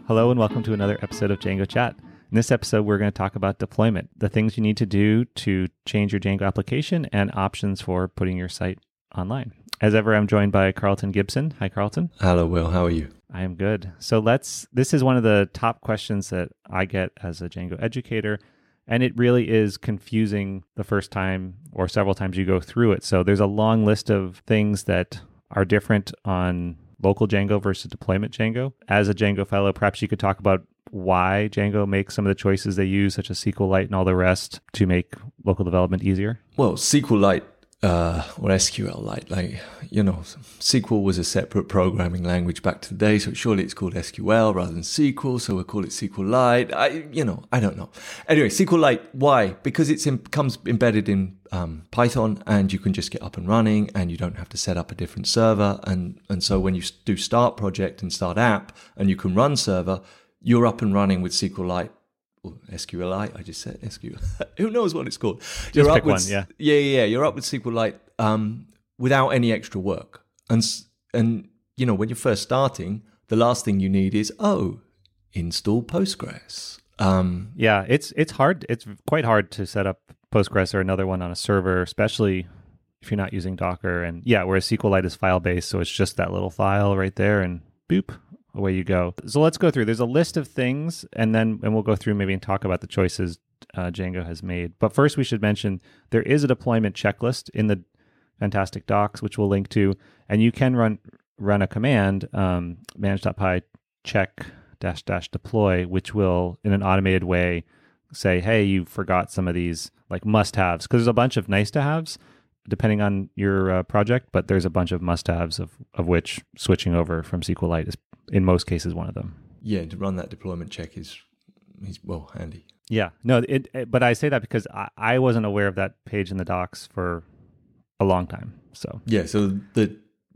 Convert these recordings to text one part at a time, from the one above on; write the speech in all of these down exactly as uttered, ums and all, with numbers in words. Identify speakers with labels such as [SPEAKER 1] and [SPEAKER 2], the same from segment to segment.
[SPEAKER 1] Hello and welcome to another episode of Django Chat. In this episode, we're going to talk about deployment, the things you need to do to change your Django application and options for putting your site online. As ever, I'm joined by Carlton Gibson. Hi, Carlton.
[SPEAKER 2] Hello, Will. How are you?
[SPEAKER 1] I am good. So let's, this is one of the top questions that I get as a Django educator, and it really is confusing the first time or several times you go through it. So there's a long list of things that are different on local Django versus deployment Django. As a Django fellow, perhaps you could talk about why Django makes some of the choices they use, such as SQLite and all the rest, to make local development easier.
[SPEAKER 2] Well, SQLite uh, or SQLite, like, you know, S Q L was a separate programming language back to the day, so surely it's called S Q L rather than S Q L, so we'll call it SQLite. I, you know, I don't know. Anyway, SQLite, why? Because it comes embedded in um, Python, and you can just get up and running, and you don't have to set up a different server. And, and so when you do start project and start app, and you can run server, you're up and running with SQLite. Or SQLite, I just said S Q L. Who knows what it's called?
[SPEAKER 1] Just
[SPEAKER 2] you're
[SPEAKER 1] pick
[SPEAKER 2] up with,
[SPEAKER 1] one, yeah.
[SPEAKER 2] Yeah, yeah, yeah. You're up with SQLite um, without any extra work. And, and, you know, when you're first starting, the last thing you need is, oh, install Postgres. Um,
[SPEAKER 1] yeah, it's it's hard. It's quite hard to set up Postgres or another one on a server, especially if you're not using Docker. And yeah, whereas SQLite is file-based, so it's just that little file right there and boop, away you go. So let's go through. There's a list of things, and then and we'll go through maybe and talk about the choices uh, Django has made. But first, we should mention there is a deployment checklist in the Fantastic Docs, which we'll link to, and you can run run a command, um, manage.py check dash dash deploy, which will, in an automated way, say, hey, you forgot some of these like must-haves, because there's a bunch of nice-to-haves depending on your uh, project, but there's a bunch of must-haves of, of which switching over from SQLite is, in most cases, one of them.
[SPEAKER 2] Yeah, to run that deployment check is, is well, handy.
[SPEAKER 1] Yeah, no, it, it, but I say that because I, I wasn't aware of that page in the docs for a long time. So
[SPEAKER 2] yeah, so the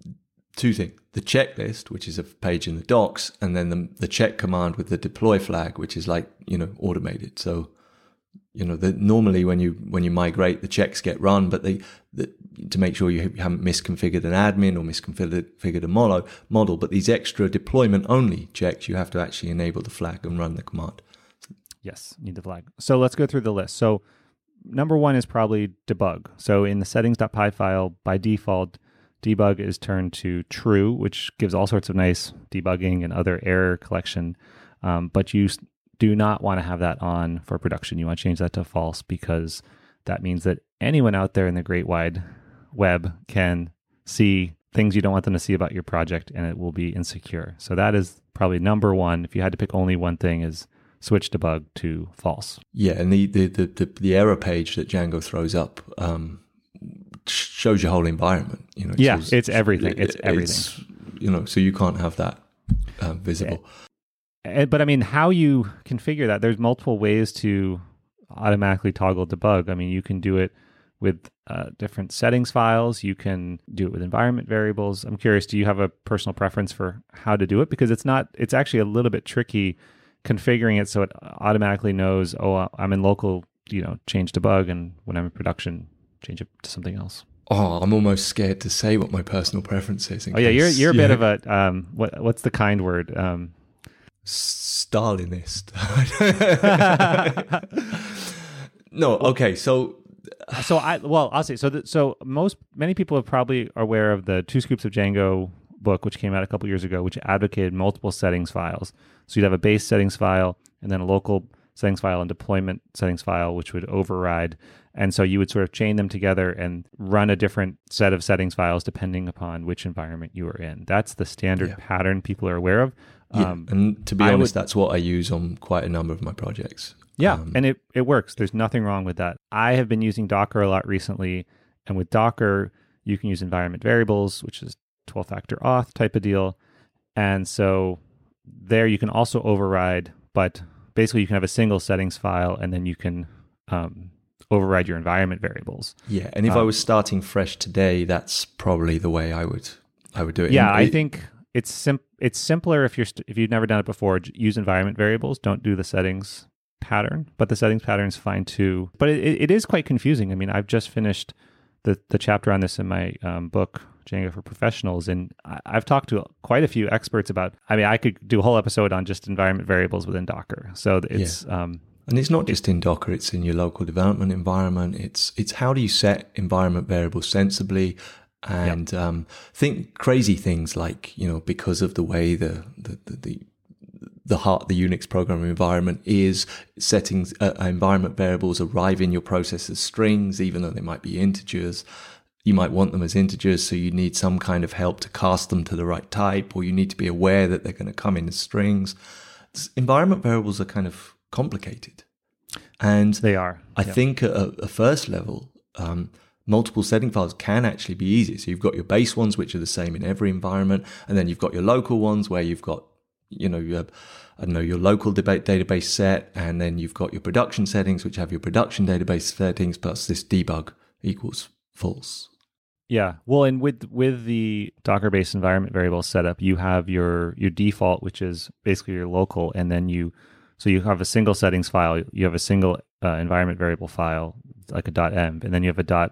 [SPEAKER 2] two things, the checklist, which is a page in the docs, and then the, the check command with the deploy flag, which is like, you know, automated. So, you know, the, normally when you when you migrate, the checks get run, but they the, to make sure you haven't misconfigured an admin or misconfigured a model, model. But these extra deployment only checks, you have to actually enable the flag and run the command.
[SPEAKER 1] Yes, need the flag. So let's go through the list. So number one is probably debug. So in the settings.py file, by default, debug is turned to true, which gives all sorts of nice debugging and other error collection. Um, but you do not want to have that on for production. You want to change that to false, because that means that anyone out there in the great wide web can see things you don't want them to see about your project, and it will be insecure. So that is probably number one. If you had to pick only one thing, is switch debug to false.
[SPEAKER 2] Yeah, and the the the, the, the error page that Django throws up um, shows your whole environment. You know, it
[SPEAKER 1] yeah,
[SPEAKER 2] shows,
[SPEAKER 1] it's everything. It's everything.
[SPEAKER 2] It's, you know, so you can't have that uh, visible.
[SPEAKER 1] Yeah. But I mean, how you configure that, there's multiple ways to automatically toggle debug. I mean, you can do it with uh, different settings files. You can do it with environment variables. I'm curious, do you have a personal preference for how to do it? Because it's not, it's actually a little bit tricky configuring it so it automatically knows, oh, I'm in local, you know, change debug, and when I'm in production, change it to something else.
[SPEAKER 2] Oh, I'm almost scared to say what my personal preference is.
[SPEAKER 1] Oh yeah, you're you're a yeah. bit of a um, what what's the kind word? Um,
[SPEAKER 2] Stalinist. No, okay, so
[SPEAKER 1] so I well, I'll say so. The, so most many people are probably aware of the Two Scoops of Django book, which came out a couple years ago, which advocated multiple settings files. So you'd have a base settings file, and then a local settings file and deployment settings file, which would override. And so you would sort of chain them together and run a different set of settings files depending upon which environment you are in. That's the standard yeah. pattern people are aware of.
[SPEAKER 2] Yeah, um, and to be I honest, would, that's what I use on quite a number of my projects.
[SPEAKER 1] Yeah,
[SPEAKER 2] um,
[SPEAKER 1] and it, it works. There's nothing wrong with that. I have been using Docker a lot recently, and with Docker, you can use environment variables, which is twelve-factor auth type of deal. And so there you can also override, but basically you can have a single settings file, and then you can um, override your environment variables.
[SPEAKER 2] Yeah, and if um, I was starting fresh today, that's probably the way I would I would do it.
[SPEAKER 1] Yeah,
[SPEAKER 2] and
[SPEAKER 1] I
[SPEAKER 2] it,
[SPEAKER 1] think it's sim- it's simpler if you're st- if you've never done it before. Use environment variables. Don't do the settings pattern, but the settings pattern is fine too. But it, it is quite confusing. I mean, I've just finished the the chapter on this in my um, book, Django for Professionals. And I, I've talked to quite a few experts about, I mean, I could do a whole episode on just environment variables within Docker. So it's...
[SPEAKER 2] Yeah.
[SPEAKER 1] Um,
[SPEAKER 2] and it's not just in Docker, it's in your local development environment. It's it's how do you set environment variables sensibly, and yep. um, think crazy things like, you know, because of the way the the the, the the heart, the Unix programming environment is, settings, uh, environment variables arrive in your process as strings, even though they might be integers. You might want them as integers, so you need some kind of help to cast them to the right type, or you need to be aware that they're going to come in as strings. Environment variables are kind of complicated. And
[SPEAKER 1] they are.
[SPEAKER 2] I
[SPEAKER 1] yep.
[SPEAKER 2] think at a, a first level, um, multiple setting files can actually be easy. So you've got your base ones, which are the same in every environment, and then you've got your local ones where you've got, you know, you have, I don't know, your local debate database set, and then you've got your production settings, which have your production database settings plus this debug equals false.
[SPEAKER 1] Yeah. Well, and with with the Docker-based environment variable setup, you have your your default, which is basically your local, and then you so you have a single settings file, you have a single uh, environment variable file, like a .env, and then you have a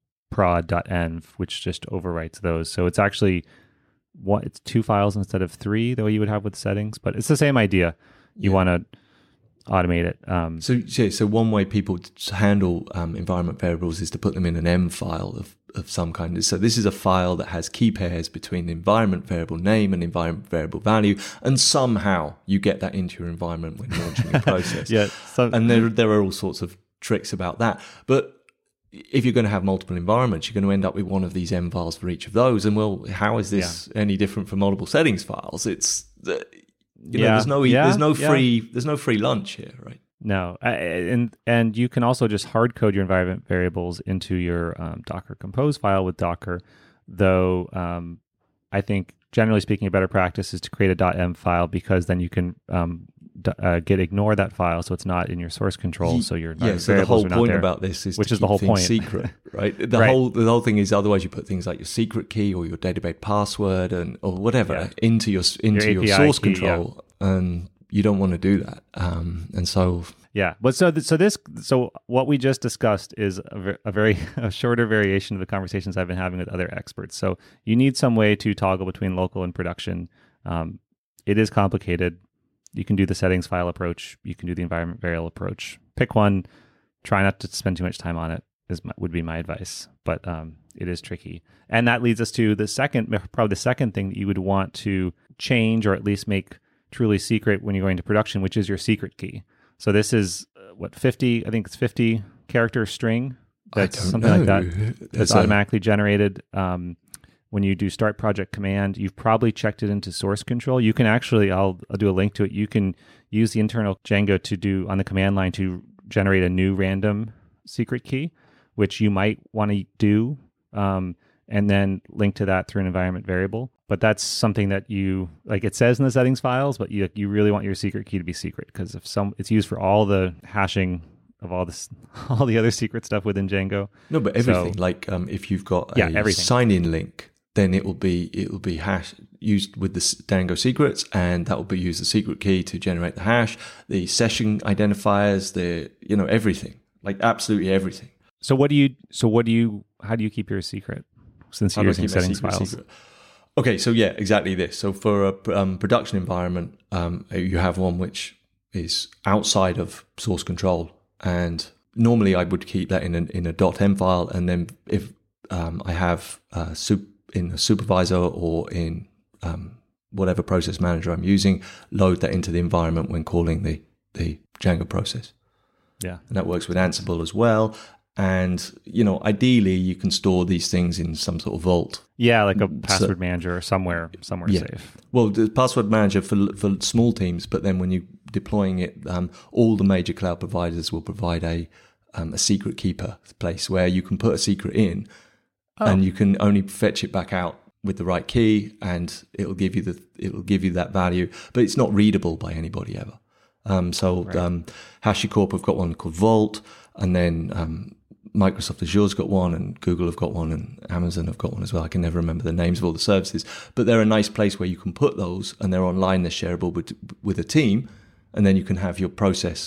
[SPEAKER 1] .prod.env, which just overwrites those. So it's actually what it's two files instead of three, the way you would have with settings, but it's the same idea. You yeah. want to automate it. Um,
[SPEAKER 2] so, yeah, so one way people handle um, environment variables is to put them in an M file of, of some kind. So this is a file that has key pairs between the environment variable name and environment variable value, and somehow you get that into your environment when launching your process.
[SPEAKER 1] yeah, so,
[SPEAKER 2] and there there are all sorts of tricks about that. But if you're going to have multiple environments, you're going to end up with one of these M files for each of those. And well, how is this yeah. any different from multiple settings files? It's uh, you know,
[SPEAKER 1] yeah.
[SPEAKER 2] there's no
[SPEAKER 1] yeah.
[SPEAKER 2] there's no free
[SPEAKER 1] yeah.
[SPEAKER 2] there's no free lunch here, right?
[SPEAKER 1] No, I, and and you can also just hard code your environment variables into your um, Docker Compose file with Docker. Though um, I think generally speaking, a better practice is to create a .m file, because then you can um, d- uh, git ignore that file, so it's not in your source control. So your
[SPEAKER 2] yeah. So the whole point about this is
[SPEAKER 1] which
[SPEAKER 2] to
[SPEAKER 1] is
[SPEAKER 2] keep
[SPEAKER 1] the whole
[SPEAKER 2] things
[SPEAKER 1] point.
[SPEAKER 2] secret, right? The
[SPEAKER 1] right.
[SPEAKER 2] whole the whole thing is otherwise you put things like your secret key or your database password and or whatever yeah. into your into your, your source key, control, yeah. and you don't want to do that. Um, and so
[SPEAKER 1] yeah, but so th- so this so what we just discussed is a, ver- a very a shorter variation of the conversations I've been having with other experts. So you need some way to toggle between local and production. Um, it is complicated. You can do the settings file approach. You can do the environment variable approach. Pick one. Try not to spend too much time on it. Is my, would be my advice. But um, it is tricky, and that leads us to the second, probably the second thing that you would want to change, or at least make truly secret when you're going to production, which is your secret key. So this is uh, what fifty, I think it's fifty character string. That's something know. like that. That's a... automatically generated. Um, when you do start project command, you've probably checked it into source control. You can actually, I'll, I'll do a link to it. You can use the internal Django to do on the command line to generate a new random secret key, which you might want to do, um, and then link to that through an environment variable. But that's something that you, like it says in the settings files, but you you really want your secret key to be secret, because if some, it's used for all the hashing of all this, all the other secret stuff within Django.
[SPEAKER 2] No, but everything. So, like um, if you've got
[SPEAKER 1] yeah,
[SPEAKER 2] a
[SPEAKER 1] everything.
[SPEAKER 2] sign-in link, then it will be it will be hash used with the Django secrets, and that will be use the secret key to generate the hash, the session identifiers, the you know everything, like absolutely everything.
[SPEAKER 1] So what do you? So what do you? How do you keep your secret? Since you're using settings files. Secret?
[SPEAKER 2] Okay, so yeah, exactly this. So for a um, production environment, um, you have one which is outside of source control, and normally I would keep that in a, in a .m file, and then if um, I have uh, sup- in a supervisor or in um, whatever process manager I'm using, load that into the environment when calling the the Django process.
[SPEAKER 1] Yeah,
[SPEAKER 2] and that works with Ansible as well. And, you know, ideally you can store these things in some sort of vault.
[SPEAKER 1] Yeah, like a password so, manager or somewhere somewhere yeah. safe.
[SPEAKER 2] Well, the password manager for for small teams, but then when you're deploying it, um, all the major cloud providers will provide a um, a secret keeper place where you can put a secret in, oh. and you can only fetch it back out with the right key, and it'll give you the it'll give you that value, but it's not readable by anybody ever. Um, so right. um, HashiCorp have got one called Vault, and then um, Microsoft Azure's got one, and Google have got one, and Amazon have got one as well. I can never remember the names of all the services, but they're a nice place where you can put those, and they're online, they're shareable with, with a team, and then you can have your process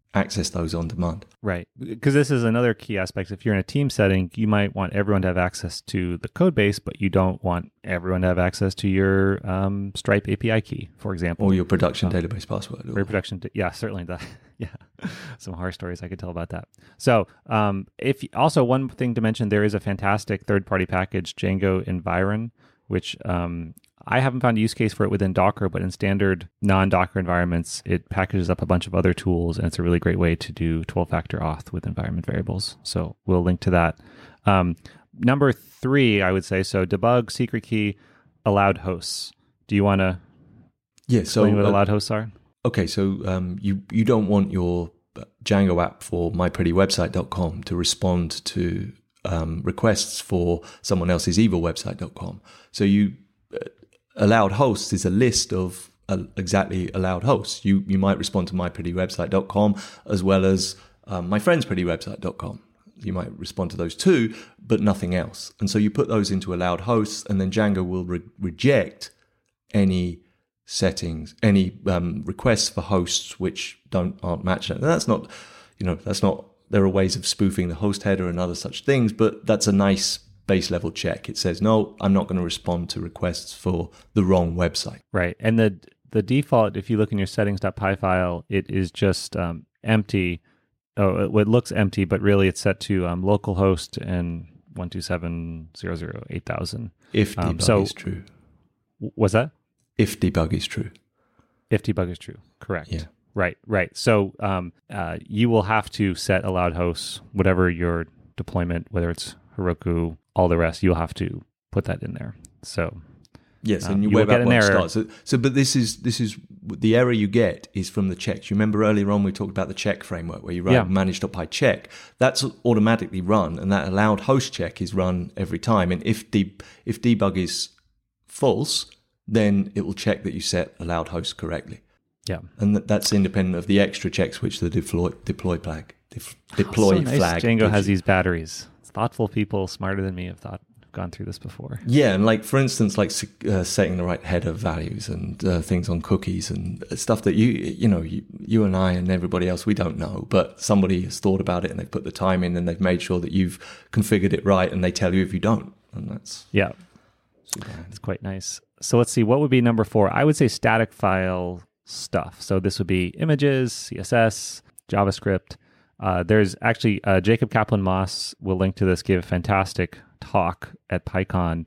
[SPEAKER 2] access those on demand.
[SPEAKER 1] Right. Because this is another key aspect. If you're in a team setting, you might want everyone to have access to the code base, but you don't want everyone to have access to your um, Stripe A P I key, for example.
[SPEAKER 2] Or your production um, database password.
[SPEAKER 1] Or your production. Yeah, certainly that. Yeah. Some horror stories I could tell about that. So um, if also one thing to mention, there is a fantastic third-party package, Django Environ, which um, I haven't found a use case for it within Docker, but in standard non-Docker environments, it packages up a bunch of other tools, and it's a really great way to do twelve-factor auth with environment variables. So we'll link to that. Um, number three, I would say, so debug, secret key, allowed hosts. Do you want to
[SPEAKER 2] yeah,
[SPEAKER 1] explain
[SPEAKER 2] so,
[SPEAKER 1] what
[SPEAKER 2] uh,
[SPEAKER 1] allowed hosts are?
[SPEAKER 2] Okay, so um, you, you don't want your Django app for my pretty website dot com to respond to um, requests for someone else's evil website dot com. So you... Uh, allowed hosts is a list of uh, exactly allowed hosts. You you might respond to my pretty website dot com as well as um, my friend's pretty website dot com. You might respond to those two, but nothing else. And so you put those into allowed hosts, and then Django will re- reject any settings, any um, requests for hosts which don't aren't matched. And that's not, you know, that's not. There are ways of spoofing the host header and other such things, but that's a nice base level check. It says, no, I'm not going to respond to requests for the wrong website.
[SPEAKER 1] Right. And the the default, if you look in your settings.py file, it is just um, empty. Oh, it looks empty, but really it's set to um, localhost and one two seven dot zero dot zero dot eight thousand.
[SPEAKER 2] If debug um, so, is true.
[SPEAKER 1] Was that?
[SPEAKER 2] If debug is true.
[SPEAKER 1] If debug is true. Correct.
[SPEAKER 2] Yeah.
[SPEAKER 1] Right, right. So um, uh, you will have to set allowed hosts, whatever your deployment, whether it's Heroku, all the rest, you'll have to put that in there. So
[SPEAKER 2] yes,
[SPEAKER 1] um,
[SPEAKER 2] and your
[SPEAKER 1] you
[SPEAKER 2] web
[SPEAKER 1] will get
[SPEAKER 2] app
[SPEAKER 1] an
[SPEAKER 2] won't
[SPEAKER 1] error.
[SPEAKER 2] start. So, so, but this is this is the error you get is from the checks. You remember earlier on we talked about the check framework where you run
[SPEAKER 1] Yeah.
[SPEAKER 2] manage.py check. That's automatically run, and that allowed host check is run every time. And if de- if debug is false, then it will check that you set allowed host correctly.
[SPEAKER 1] Yeah,
[SPEAKER 2] and that, that's independent of the extra checks which the deploy deploy flag def, deploy
[SPEAKER 1] oh, so nice.
[SPEAKER 2] flag.
[SPEAKER 1] Django has these batteries. Thoughtful people, smarter than me, have thought gone through this before.
[SPEAKER 2] Yeah, and like for instance, like uh, setting the right header values and uh, things on cookies and stuff that you you know you, you and I and everybody else we don't know, but somebody has thought about it and they've put the time in and they've made sure that you've configured it right, and they tell you if you don't, and that's
[SPEAKER 1] yeah,
[SPEAKER 2] super handy.
[SPEAKER 1] It's quite nice. So let's see, what would be number four? I would say static file stuff. So this would be images, C S S, JavaScript. Uh, there's actually uh, Jacob Kaplan Moss will link to this. Gave a fantastic talk at PyCon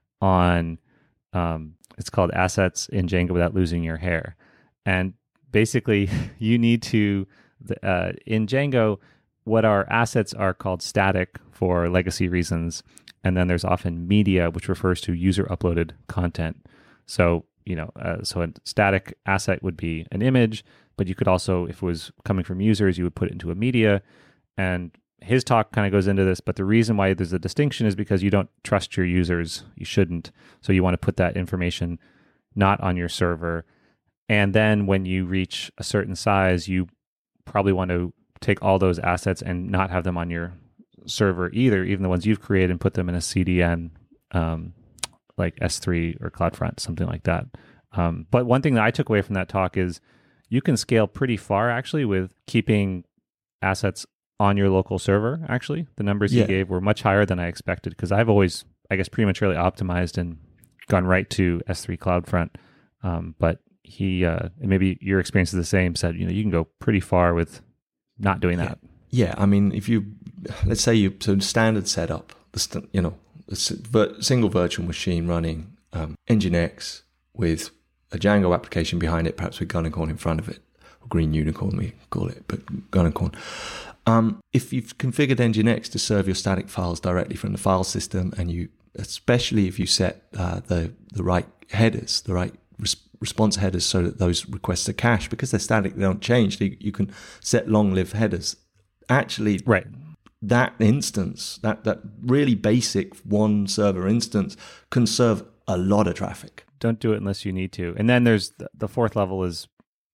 [SPEAKER 1] on um, it's called Assets in Django Without Losing Your Hair, and basically you need to uh, in Django what our assets are called static for legacy reasons, and then there's often media, which refers to user uploaded content. So you know, uh, so a static asset would be an image, but you could also, if it was coming from users, you would put it into a media. And his talk kind of goes into this, but the reason why there's a distinction is because you don't trust your users. You shouldn't. So you want to put that information not on your server. And then when you reach a certain size, you probably want to take all those assets and not have them on your server either, even the ones you've created, and put them in a C D N, um, like S three or CloudFront, something like that. Um, but one thing that I took away from that talk is you can scale pretty far actually with keeping assets on your local server. Actually, the numbers
[SPEAKER 2] yeah.
[SPEAKER 1] he gave were much higher than I expected, because I've always, I guess, prematurely optimized and gone right to S three CloudFront. Um, but he, uh, and maybe your experience is the same, said, you know, you can go pretty far with not doing that.
[SPEAKER 2] Yeah, yeah. I mean, if you, let's say you, so standard setup, the st- you know, a single virtual machine running um, Nginx with a Django application behind it, perhaps with Gunicorn in front of it, or Green Unicorn we call it, but Gunicorn. Um, if you've configured Nginx to serve your static files directly from the file system, and you, especially if you set uh, the the right headers, the right res- response headers, so that those requests are cached, because they're static, they don't change. They, you can set long-lived headers. Actually,
[SPEAKER 1] right.
[SPEAKER 2] That instance, that that really basic one server instance, can serve a lot of traffic.
[SPEAKER 1] Don't do it unless you need to. And then there's the, the fourth level is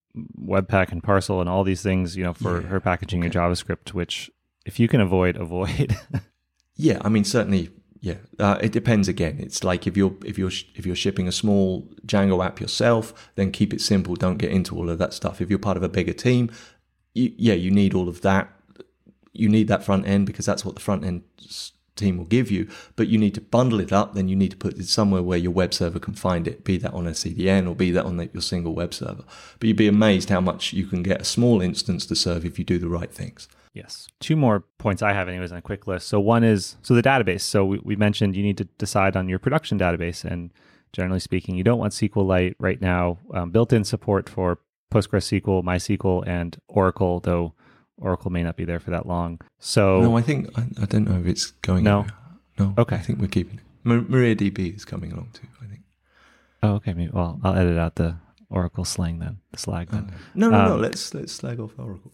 [SPEAKER 1] Webpack and Parcel and all these things, you know, for
[SPEAKER 2] yeah.
[SPEAKER 1] her packaging
[SPEAKER 2] okay.
[SPEAKER 1] your JavaScript, which if you can avoid, avoid.
[SPEAKER 2] yeah, I mean, certainly, yeah. Uh, it depends again. It's like if you're if you're if you're shipping a small Django app yourself, then keep it simple. Don't get into all of that stuff. If you're part of a bigger team, you, yeah, you need all of that. You need that front end because that's what the front end team will give you, but you need to bundle it up. Then you need to put it somewhere where your web server can find it, be that on a C D N or be that on the, your single web server. But you'd be amazed how much you can get a small instance to serve if you do the right things.
[SPEAKER 1] Yes. Two more points I have anyways on a quick list. So one is, so the database. So we, we mentioned you need to decide on your production database. And generally speaking, you don't want SQLite right now. Um, built-in support for PostgreSQL, MySQL, and Oracle, though Oracle may not be there for that long. So
[SPEAKER 2] no, I think I, I don't know if it's going.
[SPEAKER 1] No,
[SPEAKER 2] anywhere. no.
[SPEAKER 1] Okay,
[SPEAKER 2] I think we're keeping it. Mar- MariaDB is coming along too. I think.
[SPEAKER 1] Oh, okay. Maybe, well, I'll edit out the Oracle slang then, the slag then.
[SPEAKER 2] Uh, no, no,
[SPEAKER 1] um,
[SPEAKER 2] no. Let's let's slag off Oracle.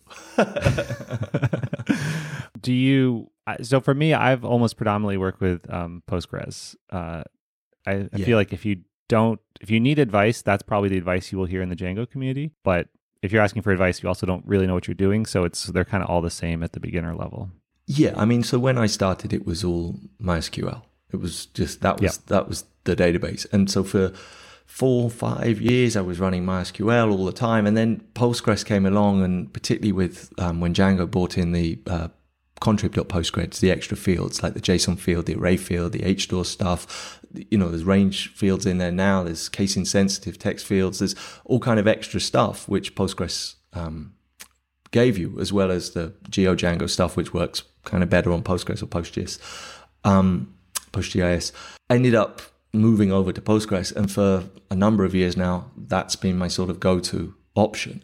[SPEAKER 1] Do you? So for me, I've almost predominantly worked with um, Postgres. Uh, I, I
[SPEAKER 2] Yeah.
[SPEAKER 1] feel like if you don't, if you need advice, that's probably the advice you will hear in the Django community. But if you're asking for advice, you also don't really know what you're doing. So it's they're kind of all the same at the beginner level.
[SPEAKER 2] Yeah, I mean, so when I started, it was all MySQL. It was just that was
[SPEAKER 1] Yeah.
[SPEAKER 2] that was the database, and so for four, five years, I was running MySQL all the time, and then Postgres came along, and particularly with um, when Django brought in the uh, contrib.postgres, the extra fields like the JSON field, the array field, the H store stuff. You know, there's range fields in there now. There's case insensitive text fields. There's all kind of extra stuff which Postgres um, gave you, as well as the GeoDjango stuff, which works kind of better on Postgres or PostGIS, um, PostGIS. Ended up moving over to Postgres, and for a number of years now, that's been my sort of go-to option.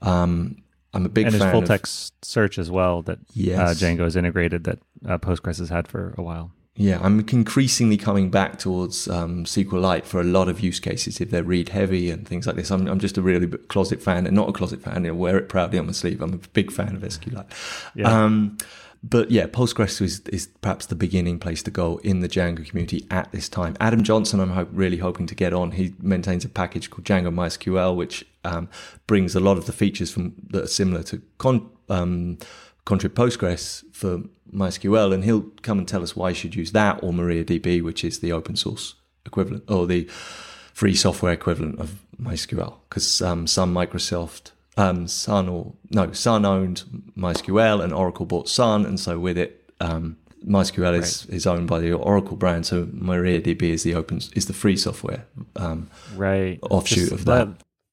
[SPEAKER 2] Um, I'm a big
[SPEAKER 1] and
[SPEAKER 2] fan
[SPEAKER 1] there's full
[SPEAKER 2] of,
[SPEAKER 1] text search as well that
[SPEAKER 2] Yes.
[SPEAKER 1] uh, Django has integrated that uh, Postgres has had for a while.
[SPEAKER 2] Yeah, I'm increasingly coming back towards um, SQLite for a lot of use cases if they're read heavy and things like this. I'm, I'm just a really big closet fan, and not a closet fan. I wear it proudly on my sleeve. I'm a big fan of SQLite.
[SPEAKER 1] Yeah.
[SPEAKER 2] Um, but yeah, Postgres is, is perhaps the beginning place to go in the Django community at this time. Adam Johnson, I'm hope, really hoping to get on. He maintains a package called Django MySQL, which um, brings a lot of the features from that are similar to con, um, Contrib Postgres for MySQL, and he'll come and tell us why you should use that or MariaDB, which is the open source equivalent or the free software equivalent of MySQL. Because um, some Microsoft, um, Sun or no, Sun owned MySQL, and Oracle bought Sun, and so with it, um, MySQL is,
[SPEAKER 1] Right.
[SPEAKER 2] is owned by the Oracle brand. So MariaDB is the open is the free software um,
[SPEAKER 1] Right.
[SPEAKER 2] offshoot
[SPEAKER 1] Just
[SPEAKER 2] of that.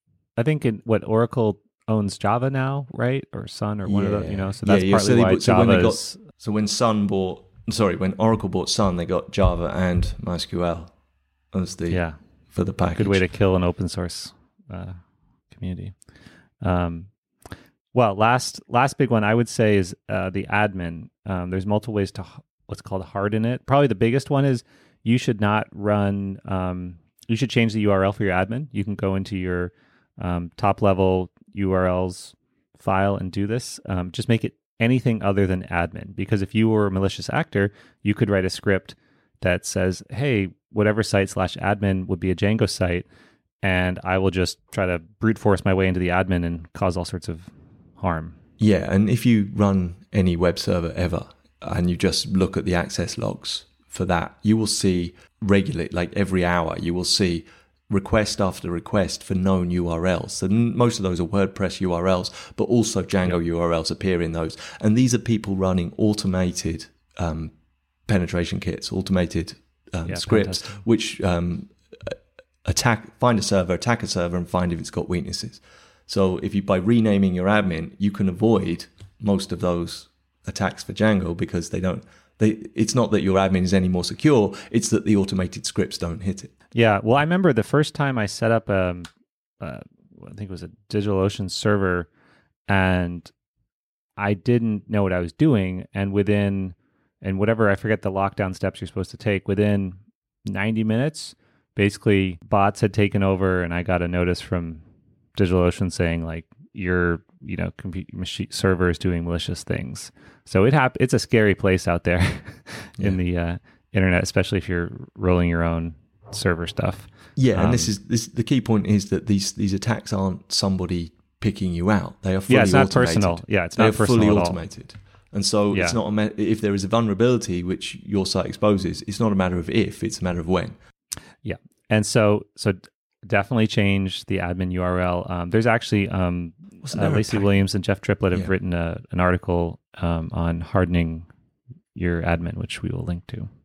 [SPEAKER 1] I think in what Oracle owns Java now, right? Or Sun or one of the, you know, so that's
[SPEAKER 2] Yeah, yeah.
[SPEAKER 1] partly
[SPEAKER 2] So they
[SPEAKER 1] why
[SPEAKER 2] bought- so when
[SPEAKER 1] Java
[SPEAKER 2] they got-
[SPEAKER 1] is,
[SPEAKER 2] So when Sun bought, sorry, when Oracle bought Sun, they got Java and MySQL as the
[SPEAKER 1] yeah,
[SPEAKER 2] for the package.
[SPEAKER 1] good way to kill an open source uh, community. Um, well, last last big one I would say is uh, the admin. Um, there's multiple ways to h- what's called harden it. Probably the biggest one is you should not run. Um, you should change the U R L for your admin. You can go into your um, top level U R Ls file and do this. Um, just make it anything other than admin, because if you were a malicious actor, you could write a script that says, hey, whatever site slash admin would be a Django site, and I will just try to brute force my way into the admin and cause all sorts of harm.
[SPEAKER 2] Yeah, and if you run any web server ever and you just look at the access logs for that, you will see regularly, like every hour, you will see request after request for known U R Ls. So n- most of those are WordPress U R Ls, but also Django U R Ls appear in those. And these are people running automated um, penetration kits, automated um,
[SPEAKER 1] Yeah,
[SPEAKER 2] scripts,
[SPEAKER 1] fantastic.
[SPEAKER 2] which um, attack, find a server, attack a server, and find if it's got weaknesses. So if you, by renaming your admin, you can avoid most of those attacks for Django, because they don't. They, it's not that your admin is any more secure; it's that the automated scripts don't hit it.
[SPEAKER 1] Yeah, well, I remember the first time I set up um, uh, I think it was a DigitalOcean server, and I didn't know what I was doing, and within and whatever I forget the lockdown steps you're supposed to take, within ninety minutes, basically bots had taken over, and I got a notice from DigitalOcean saying like your you know compute machine server is doing malicious things. So it hap- It's a scary place out there in the uh, internet, especially if you're rolling your own server stuff.
[SPEAKER 2] Yeah, and
[SPEAKER 1] Um,
[SPEAKER 2] this is this the key point is that these these attacks aren't somebody picking you out. They are fully
[SPEAKER 1] Yeah, it's not
[SPEAKER 2] automated.
[SPEAKER 1] personal. Yeah, it's
[SPEAKER 2] They
[SPEAKER 1] not
[SPEAKER 2] are
[SPEAKER 1] personal
[SPEAKER 2] fully
[SPEAKER 1] at all.
[SPEAKER 2] automated. And so
[SPEAKER 1] Yeah.
[SPEAKER 2] it's not a ma- if there is a vulnerability which your site exposes, it's not a matter of if, it's a matter of when.
[SPEAKER 1] Yeah. And so so definitely change the admin U R L. Um, there's actually um, uh, Lacey Williams and Jeff Triplett have yeah. written a, an article um, on hardening your admin, which we will link to.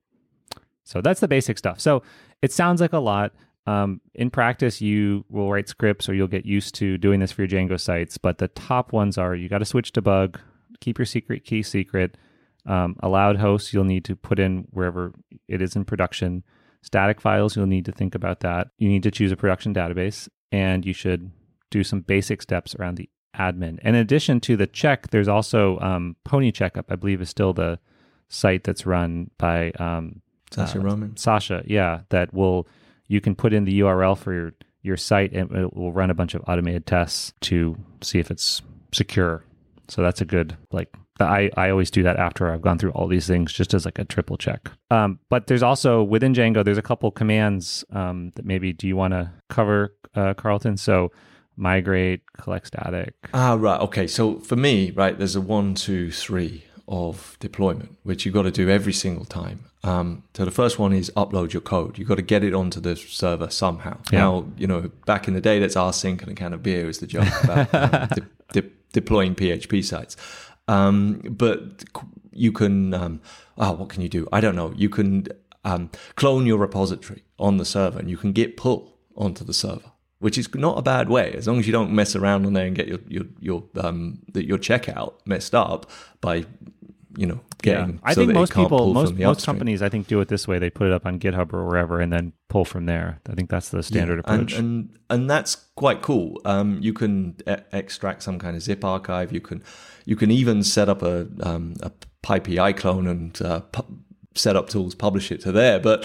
[SPEAKER 1] So that's the basic stuff. So it sounds like a lot. Um, in practice, you will write scripts or you'll get used to doing this for your Django sites. But the top ones are you got to switch debug, keep your secret key secret. Um, allowed hosts you'll need to put in wherever it is in production. Static files, you'll need to think about that. You need to choose a production database, and you should do some basic steps around the admin. In addition to the check, there's also um, Pony Checkup, I believe is still the site that's run by um,
[SPEAKER 2] Sasha uh, Roman.
[SPEAKER 1] Sasha, yeah, that will, you can put in the U R L for your, your site and it will run a bunch of automated tests to see if it's secure. So that's a good, like, I, I always do that after I've gone through all these things just as like a triple check. Um, but there's also, within Django, there's a couple commands um, that maybe, do you want to cover, uh, Carlton? So migrate, collect static.
[SPEAKER 2] Ah, right. Okay. So for me, right, there's a one, two, three of deployment, which you've got to do every single time. Um, so the first one is upload your code. You've got to get it onto the server somehow. Yeah. Now, you know, back in the day, that's rsync and a can of beer is the joke about um, de- de- deploying P H P sites. Um, but you can, um, oh, what can you do? I don't know. You can um, clone your repository on the server and you can git pull onto the server, which is not a bad way, as long as you don't mess around on there and get your your your um your checkout messed up by, you know, getting.
[SPEAKER 1] Yeah. I
[SPEAKER 2] so
[SPEAKER 1] think
[SPEAKER 2] that
[SPEAKER 1] most people, most most
[SPEAKER 2] upstream.
[SPEAKER 1] companies, I think, do it this way. They put it up on GitHub or wherever, and then pull from there. I think that's the standard
[SPEAKER 2] yeah,
[SPEAKER 1] approach.
[SPEAKER 2] And, and and that's quite cool. Um, you can e- extract some kind of zip archive. You can you can even set up a um, a PyPI clone and uh, pu- set up tools, publish it to there. But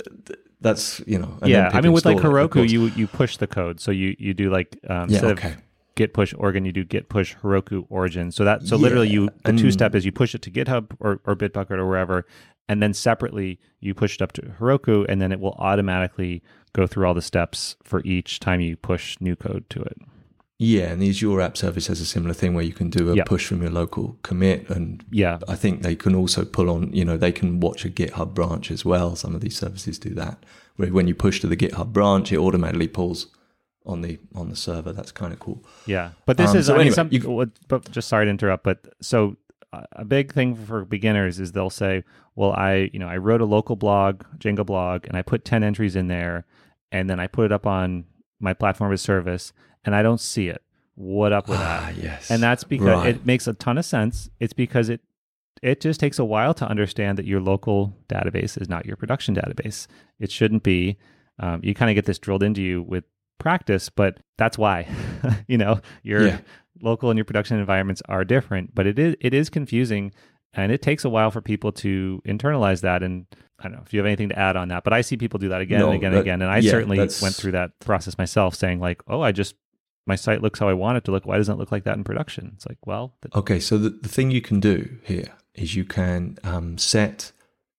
[SPEAKER 2] that's, you know, and
[SPEAKER 1] yeah. I mean, with like Heroku,
[SPEAKER 2] it,
[SPEAKER 1] you you push the code, so you you do like um,
[SPEAKER 2] yeah,
[SPEAKER 1] instead
[SPEAKER 2] okay.
[SPEAKER 1] of git push origin, you do git push Heroku origin. So that so
[SPEAKER 2] yeah,
[SPEAKER 1] literally you the
[SPEAKER 2] and,
[SPEAKER 1] two step is you push it to GitHub or, or Bitbucket or wherever, and then separately you push it up to Heroku, and then it will automatically go through all the steps for each time you push new code to it.
[SPEAKER 2] Yeah, and the Azure App Service has a similar thing where you can do a
[SPEAKER 1] yeah.
[SPEAKER 2] push from your local commit, and
[SPEAKER 1] yeah,
[SPEAKER 2] I think they can also pull on, you know, they can watch a GitHub branch as well. Some of these services do that, where when you push to the GitHub branch, it automatically pulls on the on the server. That's kind of cool.
[SPEAKER 1] Yeah, but this um, is
[SPEAKER 2] so
[SPEAKER 1] I mean,
[SPEAKER 2] anyway,
[SPEAKER 1] some,
[SPEAKER 2] you,
[SPEAKER 1] but just sorry to interrupt, but so a big thing for beginners is they'll say, well, I you know I wrote a local blog, Django blog, and I put ten entries in there, and then I put it up on my platform as service, and I don't see it. What up with
[SPEAKER 2] ah,
[SPEAKER 1] that?
[SPEAKER 2] Yes,
[SPEAKER 1] and that's because
[SPEAKER 2] right.
[SPEAKER 1] it makes a ton of sense. It's because it it just takes a while to understand that your local database is not your production database. It shouldn't be. Um, you kind of get this drilled into you with practice, but that's why. you know, your yeah. local and your production environments are different, but it is it is confusing, and it takes a while for people to internalize that. And I don't know if you have anything to add on that, but I see people do that again
[SPEAKER 2] no,
[SPEAKER 1] and again
[SPEAKER 2] that,
[SPEAKER 1] and again, and I
[SPEAKER 2] yeah,
[SPEAKER 1] certainly went through that process myself, saying like, oh, I just my site looks how I want it to look. Why doesn't it look like that in production? It's like, well, th-
[SPEAKER 2] okay. So the, the thing you can do here is you can um, set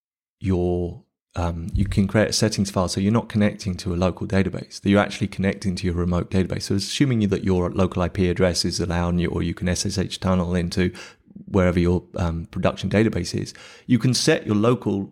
[SPEAKER 2] your Um, you can create a settings file so you're not connecting to a local database, that you're actually connecting to your remote database. So assuming that your local I P address is allowing you, or you can S S H tunnel into wherever your um, production database is, you can set your local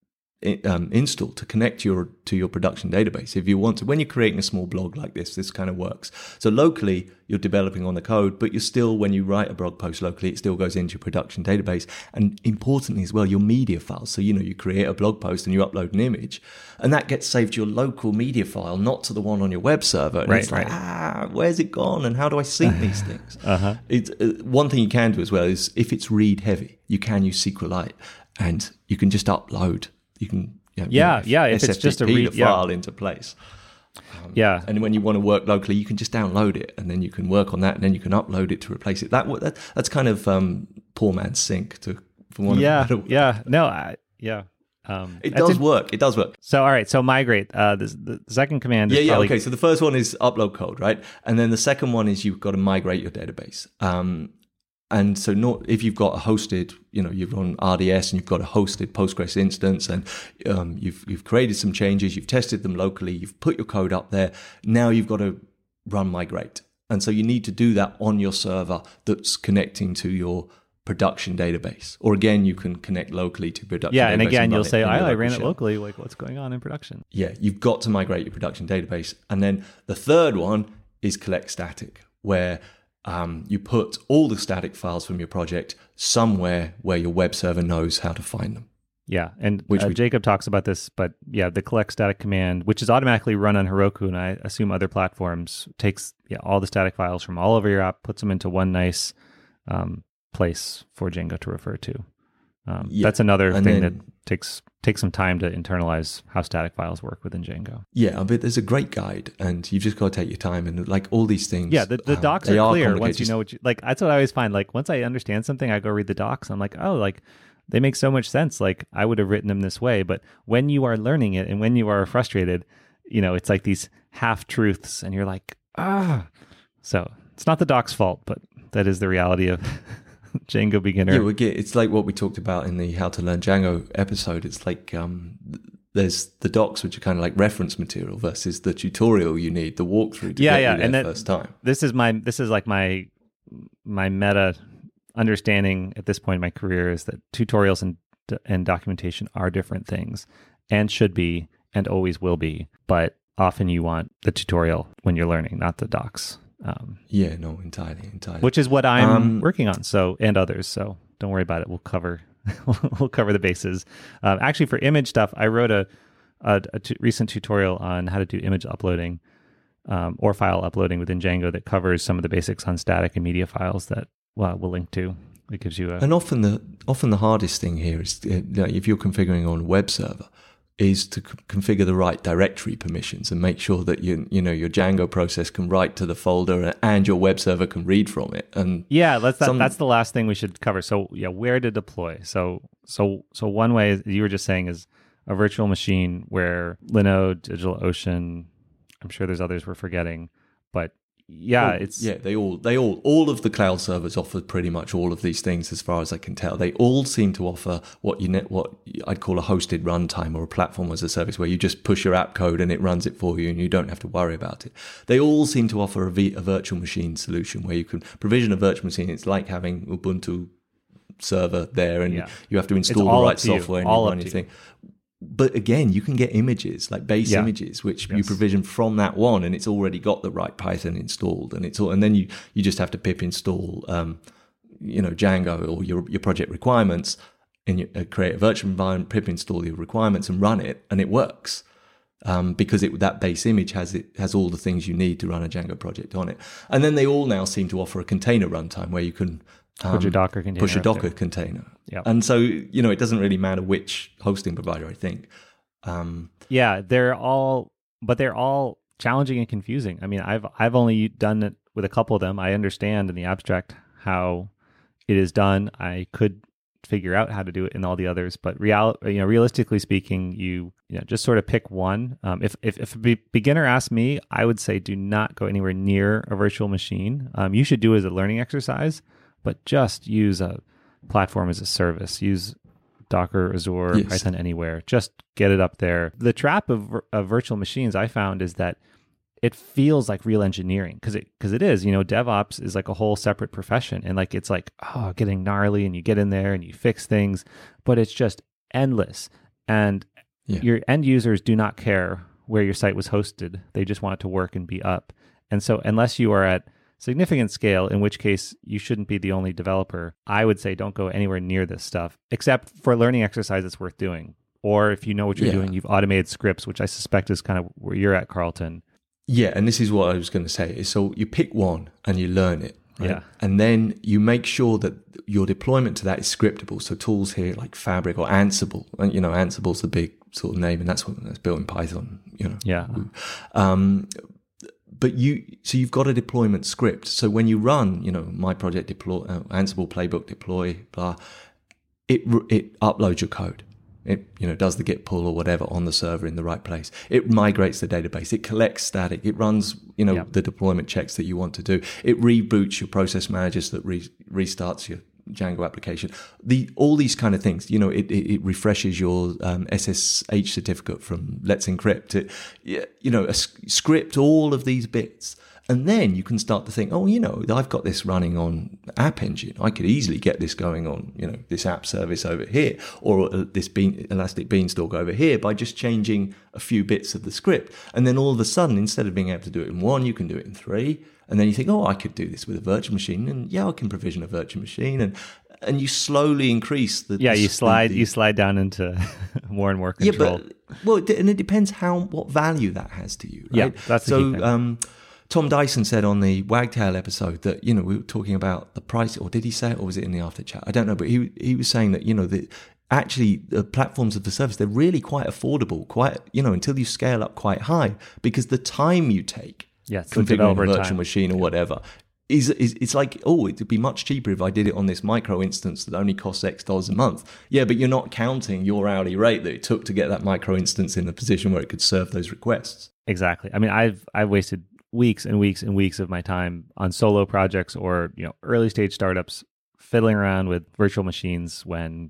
[SPEAKER 2] um, install to connect your to your production database if you want to. When you're creating a small blog like this, this kind of works. So locally, you're developing on the code, but you're still, when you write a blog post locally, it still goes into your production database. And importantly as well, your media files. So, you know, you create a blog post and you upload an image, and that gets saved to your local media file, not to the one on your web server. And
[SPEAKER 1] right,
[SPEAKER 2] it's
[SPEAKER 1] right.
[SPEAKER 2] like, ah, where's it gone? And how do I sync these things?
[SPEAKER 1] Uh-huh.
[SPEAKER 2] It's, uh, one thing you can do as well is, if it's read heavy, you can use SQLite, and you can just upload. You can, you know,
[SPEAKER 1] yeah,
[SPEAKER 2] you know,
[SPEAKER 1] yeah. If
[SPEAKER 2] S F T P
[SPEAKER 1] it's just a read
[SPEAKER 2] the
[SPEAKER 1] yeah.
[SPEAKER 2] file into place, um,
[SPEAKER 1] yeah.
[SPEAKER 2] And when you want to work locally, you can just download it, and then you can work on that, and then you can upload it to replace it. That, that that's kind of um, poor man's sync, to for one
[SPEAKER 1] yeah,
[SPEAKER 2] of a better word.
[SPEAKER 1] yeah. No, I, yeah. Um,
[SPEAKER 2] it does in, work. It does work.
[SPEAKER 1] So, all right. So migrate. Uh, this, the second command. Is
[SPEAKER 2] yeah, yeah.
[SPEAKER 1] probably...
[SPEAKER 2] Okay. So the first one is upload code, right? And then the second one is you've got to migrate your database. Um, And so not, if you've got a hosted, you know, you've run R D S and you've got a hosted Postgres instance, and um, you've you've created some changes, you've tested them locally, you've put your code up there. Now you've got to run migrate. And so you need to do that on your server that's connecting to your production database. Or again, you can connect locally to production
[SPEAKER 1] Yeah,
[SPEAKER 2] database.
[SPEAKER 1] and again, you'll
[SPEAKER 2] run
[SPEAKER 1] say,
[SPEAKER 2] it
[SPEAKER 1] oh,
[SPEAKER 2] in your
[SPEAKER 1] I
[SPEAKER 2] local
[SPEAKER 1] ran it
[SPEAKER 2] shell.
[SPEAKER 1] locally. Like, what's going on in production?
[SPEAKER 2] Yeah, you've got to migrate your production database. And then the third one is collect static, where um, you put all the static files from your project somewhere where your web server knows how to find them.
[SPEAKER 1] Yeah, and
[SPEAKER 2] Which
[SPEAKER 1] uh,
[SPEAKER 2] we-
[SPEAKER 1] Jacob talks about this, but yeah, the collect static command, which is automatically run on Heroku, and I assume other platforms, takes yeah all the static files from all over your app, puts them into one nice um, place for Django to refer to. Um,
[SPEAKER 2] Yeah,
[SPEAKER 1] That's another
[SPEAKER 2] and
[SPEAKER 1] thing
[SPEAKER 2] then-
[SPEAKER 1] that takes takes some time to internalize how static files work within Django.
[SPEAKER 2] Yeah, but there's a great guide, and you've just got to take your time. And like all these things,
[SPEAKER 1] Yeah, the, the
[SPEAKER 2] um,
[SPEAKER 1] docs
[SPEAKER 2] they
[SPEAKER 1] are clear
[SPEAKER 2] complicated.
[SPEAKER 1] once you
[SPEAKER 2] Just-
[SPEAKER 1] know what you like. That's what I always find. Like once I understand something, I go read the docs. I'm like, oh, like they make so much sense. Like I would have written them this way. But when you are learning it and when you are frustrated, you know, it's like these half truths, and you're like, ah. So it's not the doc's fault, but that is the reality of Django beginner.
[SPEAKER 2] Yeah, we get, it's like what we talked about in the How to Learn Django episode. It's like um, there's the docs, which are kind of like reference material, versus the tutorial you need, the walkthrough to
[SPEAKER 1] Yeah,
[SPEAKER 2] get
[SPEAKER 1] yeah,
[SPEAKER 2] you there
[SPEAKER 1] and that-
[SPEAKER 2] first time.
[SPEAKER 1] this is my this is like my my meta understanding at this point in my career is that tutorials and and documentation are different things and should be and always will be, but often you want the tutorial when you're learning, not the docs, um,
[SPEAKER 2] Yeah, no, entirely, entirely.
[SPEAKER 1] which is what I'm
[SPEAKER 2] Um,
[SPEAKER 1] working on. So and others. So don't worry about it. We'll cover we'll cover the bases. Um, actually, for image stuff, I wrote a a, a t- recent tutorial on how to do image uploading. Um, or file uploading within Django that covers some of the basics on static and media files that well, we'll link to. It gives you a
[SPEAKER 2] And often the often the hardest thing here is uh, like if you're configuring on a web server, is to c- configure the right directory permissions and make sure that you you know your Django process can write to the folder and your web server can read from it. And
[SPEAKER 1] yeah. Let's that,
[SPEAKER 2] some-
[SPEAKER 1] that's the last thing we should cover. So yeah, where to deploy. So so so one way is, you were just saying is a virtual machine where Linode, DigitalOcean. I'm sure there's others we're forgetting, but yeah,
[SPEAKER 2] Oh,
[SPEAKER 1] it's
[SPEAKER 2] yeah, they all they all all of the cloud servers offer pretty much all of these things as far as I can tell. They all seem to offer what you ne- what I'd call a hosted runtime or a platform as a service where you just push your app code and it runs it for you and you don't have to worry about it. They all seem to offer a, v- a virtual machine solution where you can provision a virtual machine. It's like having Ubuntu server there, and
[SPEAKER 1] Yeah.
[SPEAKER 2] you have to install
[SPEAKER 1] all
[SPEAKER 2] the
[SPEAKER 1] up
[SPEAKER 2] right
[SPEAKER 1] to you.
[SPEAKER 2] software and
[SPEAKER 1] All
[SPEAKER 2] you
[SPEAKER 1] up
[SPEAKER 2] run
[SPEAKER 1] to
[SPEAKER 2] your
[SPEAKER 1] you.
[SPEAKER 2] thing. But again, you can get images, like base
[SPEAKER 1] Yeah.
[SPEAKER 2] images, which you
[SPEAKER 1] Yes.
[SPEAKER 2] provision from that one, and it's already got the right Python installed, and it's all, and then you, you just have to pip install, um, you know, Django or your your project requirements, and you uh, create a virtual environment, pip install your requirements, and run it, and it works. Um, because it, that base image has it has all the things you need to run a Django project on it, and then they all now seem to offer a container runtime where you can um,
[SPEAKER 1] Put your Docker container
[SPEAKER 2] push a
[SPEAKER 1] up
[SPEAKER 2] Docker
[SPEAKER 1] there.
[SPEAKER 2] container.
[SPEAKER 1] Yep.
[SPEAKER 2] And so you know it doesn't really matter which hosting provider. I think. Um,
[SPEAKER 1] Yeah, they're all, but they're all challenging and confusing. I mean, I've I've only done it with a couple of them. I understand in the abstract how it is done. I could figure out how to do it in all the others, but real, you know, realistically speaking, you you know, just sort of pick one. Um, if if if a be- beginner asks me, I would say do not go anywhere near a virtual machine. Um, you should do it as a learning exercise, but just use a platform as a service. Use Docker, Azure,
[SPEAKER 2] Yes.
[SPEAKER 1] Python Anywhere. Just get it up there. The trap of, of virtual machines I found is that it feels like real engineering because it because it is. You know, DevOps is like a whole separate profession, and like it's like oh, getting gnarly, and you get in there and you fix things, but it's just endless. And
[SPEAKER 2] Yeah.
[SPEAKER 1] your end users do not care where your site was hosted; they just want it to work and be up. And so, unless you are at significant scale, in which case you shouldn't be the only developer, I would say don't go anywhere near this stuff, except for a learning exercise it's worth doing. Or if you know what you're
[SPEAKER 2] Yeah.
[SPEAKER 1] doing, you've automated scripts, which I suspect is kind of where you're at, Carlton.
[SPEAKER 2] Yeah, and this is what I was going to say. Is so you pick one and you learn it, right?
[SPEAKER 1] Yeah.
[SPEAKER 2] And then you make sure that your deployment to that is scriptable. So tools here like Fabric or Ansible, and you know Ansible's the big sort of name, and that's what that's built in Python. You know,
[SPEAKER 1] Yeah.
[SPEAKER 2] Um, but you, so you've got a deployment script. So when you run, you know, my project deploy, uh, Ansible playbook deploy, blah, it it uploads your code. It, you know, does the git pull or whatever on the server in the right place. It migrates the database. It collects static. It runs, you know,
[SPEAKER 1] Yep.
[SPEAKER 2] the deployment checks that you want to do. It reboots your process managers that re- restarts your Django application. The all these kind of things. You know, it it, it refreshes your um, S S H certificate from Let's Encrypt. It, yeah, you know, a s- script all of these bits. And then you can start to think, oh, you know, I've got this running on App Engine. I could easily get this going on, you know, this app service over here, or this bean, Elastic Beanstalk over here by just changing a few bits of the script. And then all of a sudden, instead of being able to do it in one, you can do it in three. And then you think, oh, I could do this with a virtual machine. And yeah, I can provision a virtual machine. And and you slowly increase the...
[SPEAKER 1] Yeah,
[SPEAKER 2] the,
[SPEAKER 1] you slide
[SPEAKER 2] the,
[SPEAKER 1] you slide down into more and more control.
[SPEAKER 2] Yeah, but, well, and it depends how what value that has to you, right?
[SPEAKER 1] Yeah, that's the
[SPEAKER 2] so,
[SPEAKER 1] key thing.
[SPEAKER 2] Um, Tom Dyson said on the Wagtail episode that, you know, we were talking about the price, or did he say it, or was it in the after chat? I don't know, but he he was saying that, you know, that actually the platforms of the service, they're really quite affordable, quite, you know, until you scale up quite high, because the time you take
[SPEAKER 1] yeah,
[SPEAKER 2] configuring a virtual
[SPEAKER 1] time.
[SPEAKER 2] machine or
[SPEAKER 1] yeah.
[SPEAKER 2] whatever is, is it's like, oh, it'd be much cheaper if I did it on this micro instance that only costs X dollars a month. Yeah, but you're not counting your hourly rate that it took to get that micro instance in a position where it could serve those requests.
[SPEAKER 1] Exactly. I mean, I've I've wasted weeks and weeks and weeks of my time on solo projects or, you know, early stage startups fiddling around with virtual machines when,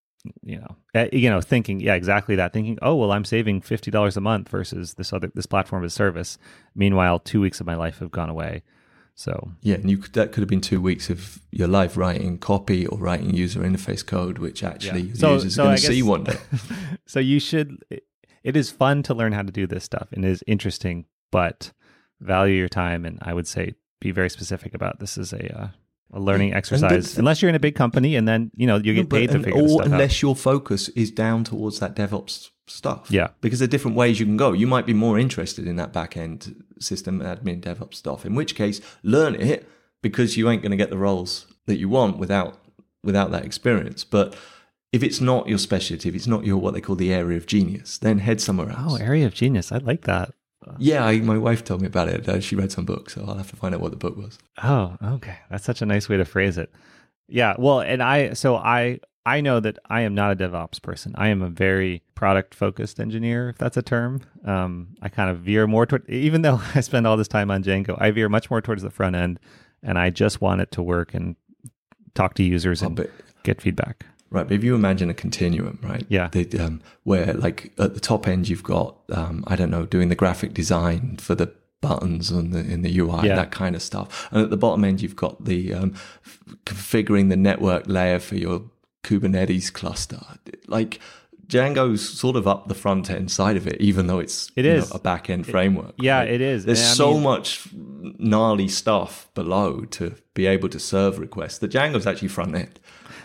[SPEAKER 1] you know, uh, you know, thinking, yeah, exactly that. Thinking, oh, well, I'm saving fifty dollars a month versus this other this platform as service. Meanwhile, two weeks of my life have gone away. So
[SPEAKER 2] yeah, and you could, that could have been two weeks of your life writing copy or writing user interface code, which actually yeah.
[SPEAKER 1] so,
[SPEAKER 2] users
[SPEAKER 1] so
[SPEAKER 2] are going
[SPEAKER 1] I
[SPEAKER 2] to
[SPEAKER 1] guess,
[SPEAKER 2] see one day.
[SPEAKER 1] So you should. It, it is fun to learn how to do this stuff, and it is interesting, but value your time, and I would say be very specific about this is a uh, a learning
[SPEAKER 2] yeah.
[SPEAKER 1] exercise. The, unless you're in a big company, and then you know you get
[SPEAKER 2] no,
[SPEAKER 1] paid
[SPEAKER 2] but,
[SPEAKER 1] to figure
[SPEAKER 2] or
[SPEAKER 1] this stuff
[SPEAKER 2] unless
[SPEAKER 1] out.
[SPEAKER 2] your focus is down towards that DevOps stuff.
[SPEAKER 1] Yeah,
[SPEAKER 2] because there are different ways you can go. You might be more interested in that back end system admin DevOps stuff. In which case, learn it, because you ain't going to get the roles that you want without without that experience. But if it's not your specialty, if it's not your what they call the area of genius, then head somewhere else.
[SPEAKER 1] Oh, area of genius. I like that.
[SPEAKER 2] Yeah, I, my wife told me about it. Uh, she read some books, so I'll have to find out what the book was.
[SPEAKER 1] Oh, okay. That's such a nice way to phrase it. Yeah, well, and I, so I, I know that I am not a DevOps person. I am a very product-focused engineer, if that's a term. Um, I kind of veer more toward, even though I spend all this time on Django, I veer much more towards the front end, and I just want it to work and talk to users and oh, but, get feedback.
[SPEAKER 2] Right, but if you imagine a continuum, right?
[SPEAKER 1] Yeah.
[SPEAKER 2] They, um, where, like, at the top end, you've got, um, I don't know, doing the graphic design for the buttons and the, in the U I,
[SPEAKER 1] yeah.
[SPEAKER 2] that kind of stuff. And at the bottom end, you've got the um, f- configuring the network layer for your Kubernetes cluster. Like, Django's sort of up the front end side of it, even though it's
[SPEAKER 1] it
[SPEAKER 2] you
[SPEAKER 1] is.
[SPEAKER 2] know, a back end framework.
[SPEAKER 1] It, yeah,
[SPEAKER 2] right?
[SPEAKER 1] it is.
[SPEAKER 2] There's
[SPEAKER 1] and
[SPEAKER 2] so
[SPEAKER 1] mean,
[SPEAKER 2] much gnarly stuff below to be able to serve requests that Django's actually front end.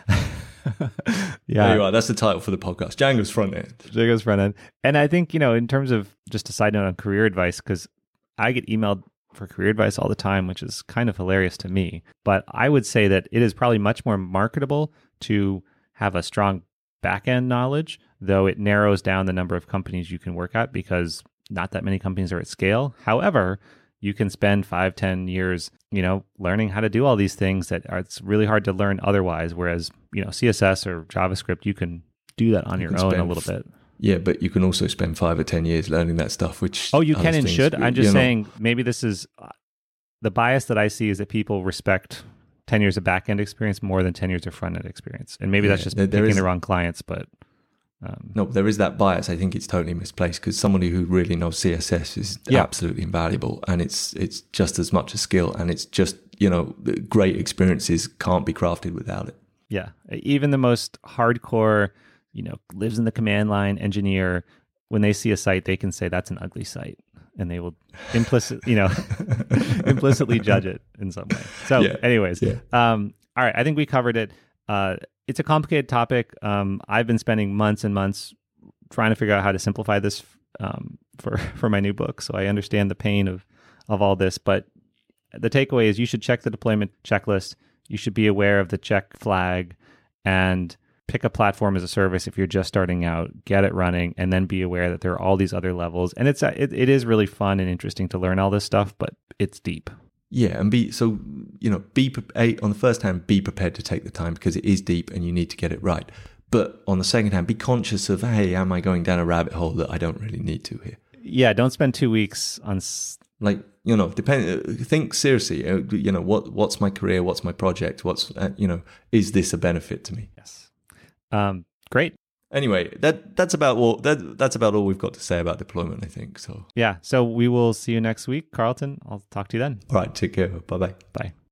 [SPEAKER 1] Yeah,
[SPEAKER 2] there you are. That's the title for the podcast. Django's front end.
[SPEAKER 1] Django's front end. And I think, you know, in terms of just a side note on career advice, because I get emailed for career advice all the time, which is kind of hilarious to me. But I would say that it is probably much more marketable to have a strong back-end knowledge, though it narrows down the number of companies you can work at because not that many companies are at scale. However, you can spend five, ten years, you know, learning how to do all these things that are, it's really hard to learn otherwise. Whereas, you know, C S S or JavaScript, you can do that on
[SPEAKER 2] you
[SPEAKER 1] your own a little bit.
[SPEAKER 2] Yeah, but you can also spend five or ten years learning that stuff, which...
[SPEAKER 1] Oh, you can and should. I'm just
[SPEAKER 2] you know,
[SPEAKER 1] saying maybe this is... Uh, the bias that I see is that people respect ten years of back-end experience more than ten years of front-end experience. And maybe yeah, that's just there, there picking is, the wrong clients, but... Um,
[SPEAKER 2] no, there is that bias. I think it's totally misplaced because somebody who really knows C S S is
[SPEAKER 1] yeah.
[SPEAKER 2] absolutely invaluable, and it's it's just as much a skill, and it's just, you know, great experiences can't be crafted without it.
[SPEAKER 1] Yeah, even the most hardcore, you know, lives in the command line engineer, when they see a site, they can say that's an ugly site, and they will implicit, you know, implicitly judge it in some way. So, yeah. anyways, yeah. Um, all right, I think we covered it. Uh, it's a complicated topic. Um, I've been spending months and months trying to figure out how to simplify this um, for for my new book. So I understand the pain of of all this. But the takeaway is you should check the deployment checklist. You should be aware of the check flag and pick a platform as a service if you're just starting out. Get it running, and then be aware that there are all these other levels. And it's it, it is really fun and interesting to learn all this stuff, but it's deep.
[SPEAKER 2] Yeah, and be so you know be on the first hand, be prepared to take the time because it is deep and you need to get it right. But on the second hand, be conscious of, hey, am I going down a rabbit hole that I don't really need to here?
[SPEAKER 1] Yeah, don't spend two weeks on
[SPEAKER 2] like you know depend. Think seriously. You know what what's my career? What's my project? What's uh, you know is this a benefit to me?
[SPEAKER 1] Yes. Um, great.
[SPEAKER 2] Anyway, that that's about all that that's about all we've got to say about deployment, I think. So
[SPEAKER 1] Yeah. So we will see you next week, Carlton. I'll talk to you then.
[SPEAKER 2] all right, take care. Bye bye.
[SPEAKER 1] Bye.